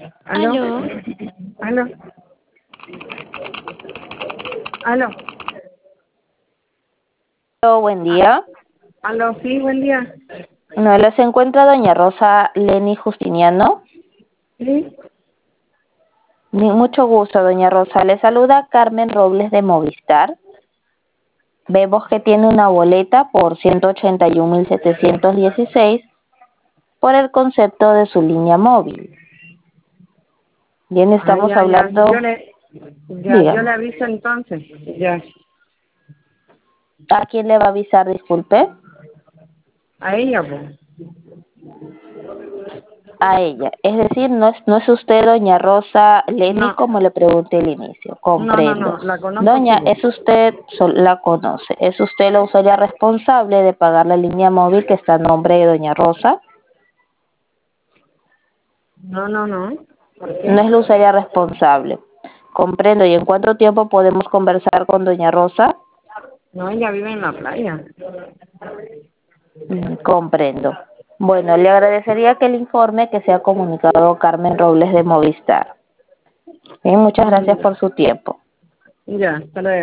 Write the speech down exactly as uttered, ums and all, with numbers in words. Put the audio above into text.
¿Aló? Aló, ¿Aló? ¿Aló? Hola, buen día. ¿Aló? Sí, buen día. No, ¿les encuentra doña Rosa Leni Justiniano? Sí. Ni- Mucho gusto, doña Rosa. Le saluda Carmen Robles de Movistar. Vemos que tiene una boleta por ciento ochenta y un mil setecientos dieciséis por el concepto de su línea móvil. Bien, Ah, estamos ya, ya. hablando, Yo le, ya, yo dígame, le aviso entonces. Ya. ¿a quién le va a avisar, disculpe? A ella, pues. A ella. Es decir, no es, no es usted doña Rosa Leni No, como le pregunté al inicio. no, no, Comprendo. no. La conozco, sí, Doña, pues. es usted, sol- la conoce, es usted la usuaria responsable de pagar la línea móvil que está a nombre de doña Rosa. No, no, no. ¿Por No qué? es la usuaria responsable. Comprendo. ¿Y en cuánto tiempo podemos conversar con doña Rosa? No, ella vive en la playa. Mm, comprendo. Bueno, le agradecería que el informe que se ha comunicado Carmen Robles de Movistar. Bien, muchas gracias Mm, por su tiempo. ya, hasta luego.